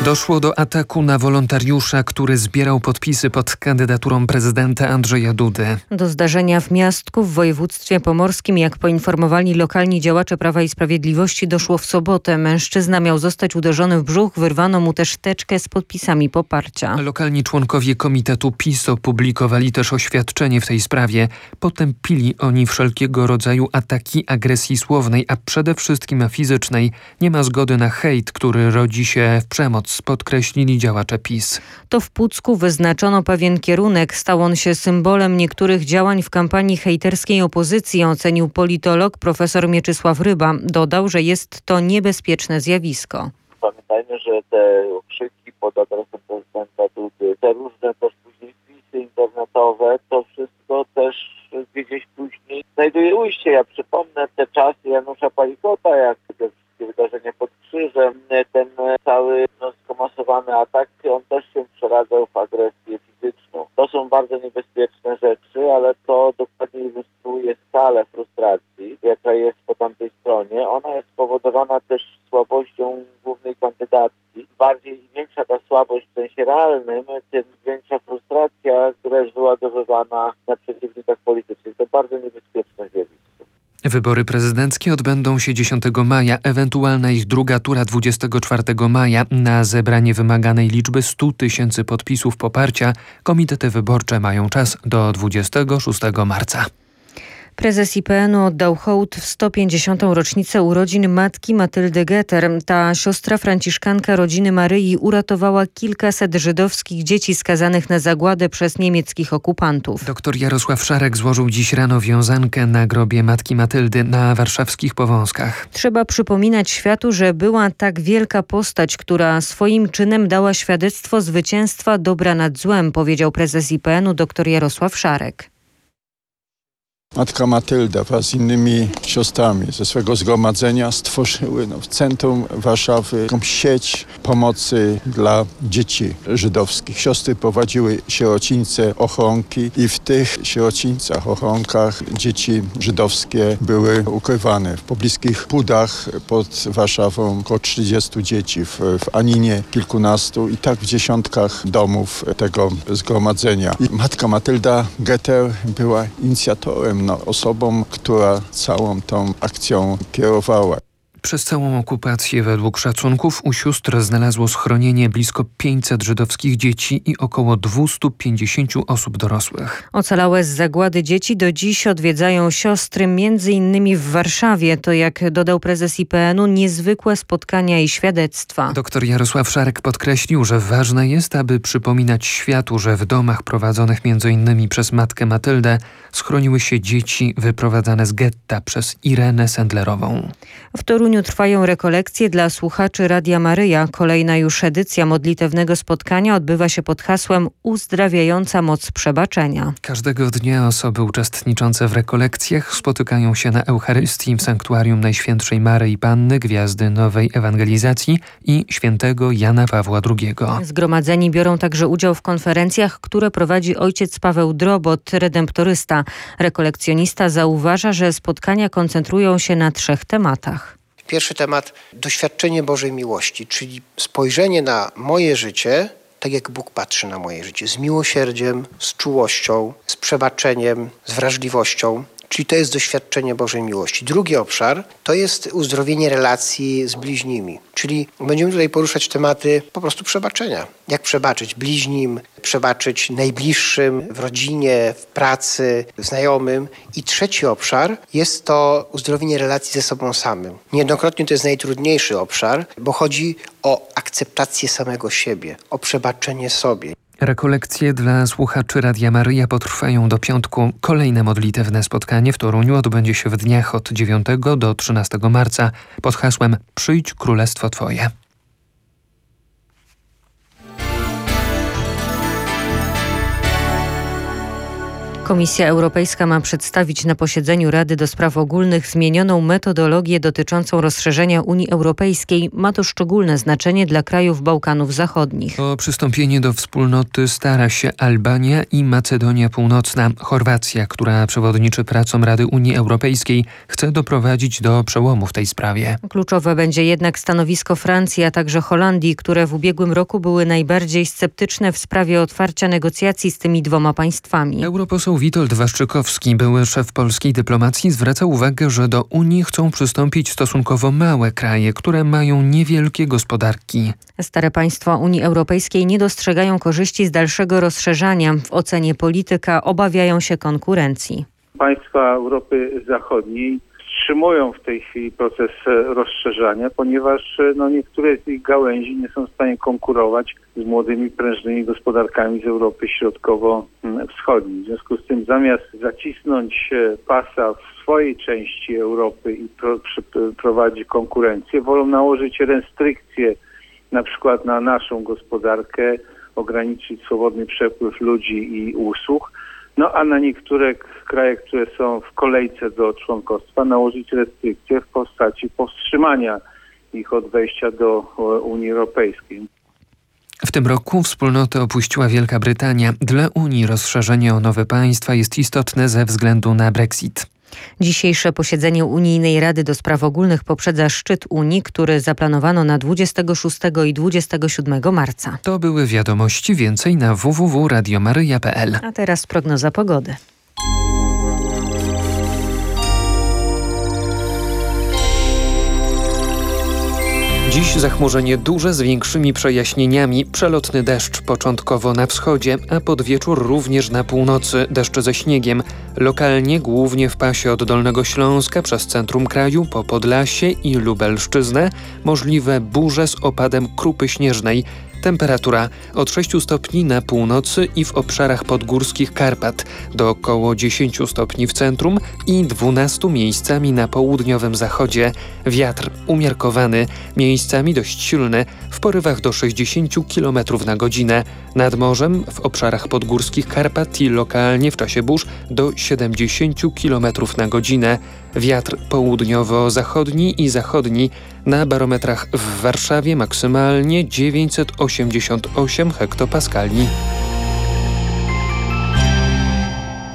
Doszło do ataku na wolontariusza, który zbierał podpisy pod kandydaturą prezydenta Andrzeja Dudy. Do zdarzenia w Miastku w województwie pomorskim, jak poinformowali lokalni działacze Prawa i Sprawiedliwości, doszło w sobotę. Mężczyzna miał zostać uderzony w brzuch, wyrwano mu też teczkę z podpisami poparcia. Lokalni członkowie komitetu PiS opublikowali też oświadczenie w tej sprawie. Potępili oni wszelkiego rodzaju ataki agresji słownej, a przede wszystkim fizycznej. Nie ma zgody na hejt, który rodzi się w przemoc, podkreślili działacze PiS. To w Pucku wyznaczono pewien kierunek. Stał on się symbolem niektórych działań w kampanii hejterskiej opozycji, ocenił politolog profesor Mieczysław Ryba. Dodał, że jest to niebezpieczne zjawisko. Pamiętajmy, że te okrzyki pod adresem prezydenta Dudy, te różne też później wpisy internetowe, to wszystko też gdzieś później znajduje ujście. Ja przypomnę te czasy Janusza Palikota, jak te wszystkie wydarzenia pod Krzyżem, ten cały skomasowany atak, on też się przeradzał w agresję fizyczną. To są bardzo niebezpieczne rzeczy, ale to dokładnie ilustruje skalę frustracji, jaka jest po tamtej stronie. Ona jest spowodowana też słabością głównej kandydatki. Bardziej im większa ta słabość w sensie realnym, tym większa frustracja, która jest wyładowywana na przeciwnikach politycznych. To bardzo niebezpieczne zjawisko. Wybory prezydenckie odbędą się 10 maja, ewentualna ich druga tura 24 maja. Na zebranie wymaganej liczby 100 000 podpisów poparcia komitety wyborcze mają czas do 26 marca. Prezes IPN-u oddał hołd w 150. rocznicę urodzin matki Matyldy Getter. Ta siostra franciszkanka rodziny Maryi uratowała kilkaset żydowskich dzieci skazanych na zagładę przez niemieckich okupantów. Dr Jarosław Szarek złożył dziś rano wiązankę na grobie matki Matyldy na warszawskich Powązkach. Trzeba przypominać światu, że była tak wielka postać, która swoim czynem dała świadectwo zwycięstwa dobra nad złem, powiedział prezes IPN-u dr Jarosław Szarek. Matka Matylda wraz z innymi siostrami ze swego zgromadzenia stworzyły w centrum Warszawy taką sieć pomocy dla dzieci żydowskich. Siostry prowadziły sierocińce, ochronki i w tych sierocińcach, ochronkach dzieci żydowskie były ukrywane. W pobliskich Pudach pod Warszawą około 30 dzieci, w Aninie kilkunastu i tak w dziesiątkach domów tego zgromadzenia. I matka Matylda Getter była inicjatorem, osobą, która całą tą akcją kierowała. Przez całą okupację według szacunków u sióstr znalazło schronienie blisko 500 żydowskich dzieci i około 250 osób dorosłych. Ocalałe z zagłady dzieci do dziś odwiedzają siostry m.in. w Warszawie. To, jak dodał prezes IPN-u, niezwykłe spotkania i świadectwa. Dr Jarosław Szarek podkreślił, że ważne jest, aby przypominać światu, że w domach prowadzonych m.in. przez matkę Matyldę schroniły się dzieci wyprowadzane z getta przez Irenę Sendlerową. W Toruniu trwają rekolekcje dla słuchaczy Radia Maryja. Kolejna już edycja modlitewnego spotkania odbywa się pod hasłem Uzdrawiająca moc przebaczenia. Każdego dnia osoby uczestniczące w rekolekcjach spotykają się na Eucharystii w Sanktuarium Najświętszej Maryi Panny, Gwiazdy Nowej Ewangelizacji i świętego Jana Pawła II. Zgromadzeni biorą także udział w konferencjach, które prowadzi ojciec Paweł Drobot, redemptorysta. Rekolekcjonista zauważa, że spotkania koncentrują się na 3 tematach. Pierwszy temat, doświadczenie Bożej miłości, czyli spojrzenie na moje życie, tak jak Bóg patrzy na moje życie, z miłosierdziem, z czułością, z przebaczeniem, z wrażliwością. Czyli to jest doświadczenie Bożej miłości. Drugi obszar to jest uzdrowienie relacji z bliźnimi. Czyli będziemy tutaj poruszać tematy po prostu przebaczenia. Jak przebaczyć bliźnim, przebaczyć najbliższym, w rodzinie, w pracy, znajomym. I trzeci obszar jest to uzdrowienie relacji ze sobą samym. Niejednokrotnie to jest najtrudniejszy obszar, bo chodzi o akceptację samego siebie, o przebaczenie sobie. Rekolekcje dla słuchaczy Radia Maryja potrwają do piątku. Kolejne modlitewne spotkanie w Toruniu odbędzie się w dniach od 9 do 13 marca pod hasłem Przyjdź Królestwo Twoje. Komisja Europejska ma przedstawić na posiedzeniu Rady do Spraw Ogólnych zmienioną metodologię dotyczącą rozszerzenia Unii Europejskiej. Ma to szczególne znaczenie dla krajów Bałkanów Zachodnich. O przystąpienie do wspólnoty stara się Albania i Macedonia Północna. Chorwacja, która przewodniczy pracom Rady Unii Europejskiej, chce doprowadzić do przełomu w tej sprawie. Kluczowe będzie jednak stanowisko Francji, a także Holandii, które w ubiegłym roku były najbardziej sceptyczne w sprawie otwarcia negocjacji z tymi dwoma państwami. Europoseł Witold Waszczykowski, były szef polskiej dyplomacji, zwraca uwagę, że do Unii chcą przystąpić stosunkowo małe kraje, które mają niewielkie gospodarki. Stare państwa Unii Europejskiej nie dostrzegają korzyści z dalszego rozszerzania. W ocenie polityka obawiają się konkurencji. Państwa Europy Zachodniej wstrzymują w tej chwili proces rozszerzania, ponieważ niektóre z ich gałęzi nie są w stanie konkurować z młodymi, prężnymi gospodarkami z Europy Środkowo-Wschodniej. W związku z tym zamiast zacisnąć pasa w swojej części Europy i prowadzić konkurencję, wolą nałożyć restrykcje na przykład na naszą gospodarkę, ograniczyć swobodny przepływ ludzi i usług, a na niektóre kraje, które są w kolejce do członkostwa, nałożyć restrykcje w postaci powstrzymania ich od wejścia do Unii Europejskiej. W tym roku wspólnotę opuściła Wielka Brytania. Dla Unii rozszerzenie o nowe państwa jest istotne ze względu na Brexit. Dzisiejsze posiedzenie Unijnej Rady do Spraw Ogólnych poprzedza szczyt Unii, który zaplanowano na 26 i 27 marca. To były wiadomości, więcej na www.radiomaryja.pl. A teraz prognoza pogody. Dziś zachmurzenie duże z większymi przejaśnieniami, przelotny deszcz początkowo na wschodzie, a pod wieczór również na północy deszcz ze śniegiem. Lokalnie głównie w pasie od Dolnego Śląska przez centrum kraju po Podlasie i Lubelszczyznę możliwe burze z opadem krupy śnieżnej. Temperatura od 6 stopni na północy i w obszarach podgórskich Karpat, do około 10 stopni w centrum i 12 miejscami na południowym zachodzie. Wiatr umiarkowany, miejscami dość silny, w porywach do 60 km na godzinę. Nad morzem w obszarach podgórskich Karpat i lokalnie w czasie burz do 70 km na godzinę. Wiatr południowo-zachodni i zachodni, na barometrach w Warszawie maksymalnie 988 hektopaskali.